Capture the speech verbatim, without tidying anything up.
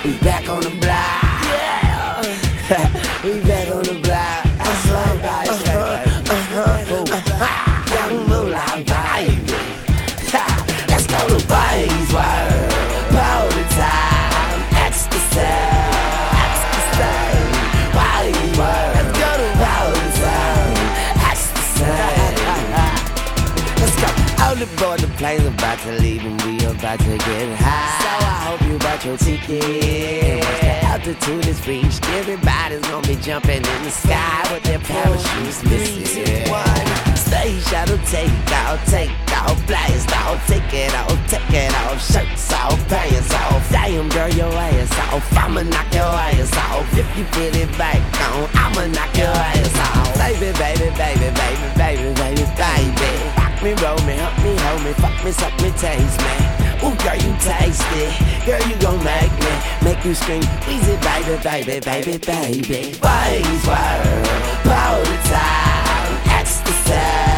We back on the block. Yeah. We back on the block. That's right, guys. Uh-huh. Uh-huh. Uh-huh. Young Moolah, baby. Let's go to Bays World. Party time. Ecstasy. Ecstasy. Bays World. Let's go to party time. Ecstasy. Let's go. All aboard the plane's about to leave and we about to get high. So I hope you bought your ticket. Once the altitude is reached, everybody's gonna be jumping in the sky with their parachutes missing. Space shuttle take off, take off, blast off, take it off, take it off, shirts off, pants off. Damn girl, your ass off, I'ma knock your ass off. If you put it back on, I'ma knock your ass off. Baby, baby, baby, baby, baby, baby, baby. Rock me, roll me, help me, hold me, fuck me, suck me, taste me. Ooh, girl, you taste it. Girl, you gon' make me, make you scream, Weezy, baby, baby, baby, baby. Bays World, party time, ecstasy.